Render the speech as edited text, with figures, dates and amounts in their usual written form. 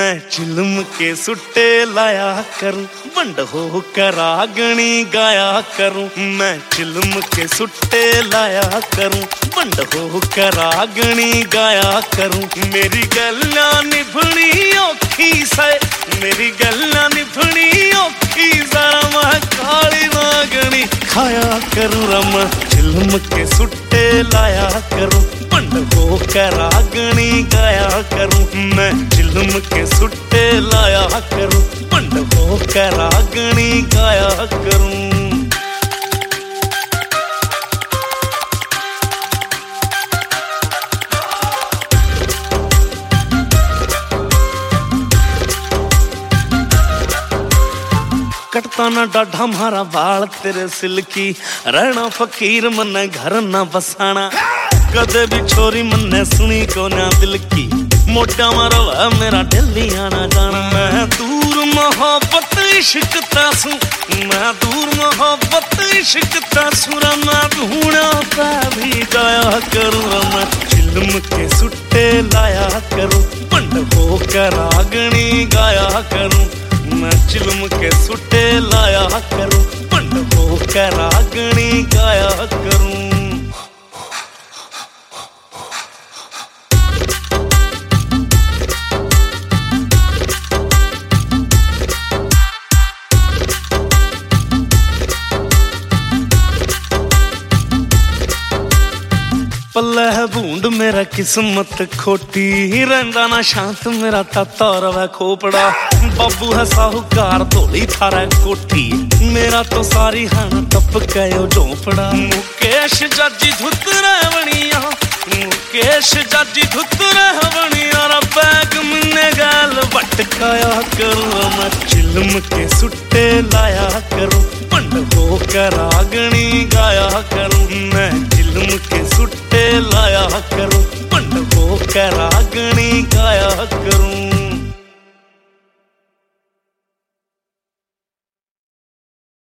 मैं चिलम के सुट्टे लाया करूं, बंड हो कर आगनी गाया करूं। मैं चिलम के सुट्टे लाया करूं, बंड हो कर आगनी गाया करूं। मेरी गल्ला निभनी औखी से, मेरी गल्ला निभनी औखी, जरा मैं काली नागनी खाया करूं। रम चिलम के सुट्टे लाया करूं, बंड हो कर आगनी गाया करूं। मैं चिलम के सुट्टे लाया करूं, बंड हो कर आगनी गाया करूं। कटता ना डाढ़ा मारा बाल तेरे सिल्की, रहना फकीर मन्ने घर ना बसाना। कदे भी छोरी मन्ने सुनी को ना दिल की, मोटा मारवा मेरा दिल्ली आना जाना। मैं दूर मोहब्बत इश्क तासू, मैं दूर मोहब्बत इश्क तासू। मैं ढूंढा पा भी गाया करूँ, मैं चिलम के सुट्टे लाया करूँ, बंड हो कर आगनी गाया करूँ। मैं चिलम के सुट्टे लाया करूं, बंड हो कर आगनी गाया करूं। पल्ले है बूंद मेरा किस्मत खोटी, रंदा ना शांत मेरा ताता रवा खोपड़ा। बाबू है साहूकार धोली थारा कोठी, मेरा तो सारी हन टप गयो झोपड़ा। मुकेश जाजी धुत रहवनिया, मुकेश जाजी धुत रहवनिया। बैग मन्ने गाल भटकाया करूँ, मैं चिलम के सुट्टे लाया करूँ, बंड हो कर आगनी गाया करूँ। मैं चिलम के सुट्टे लाया करूं, बंड हो कर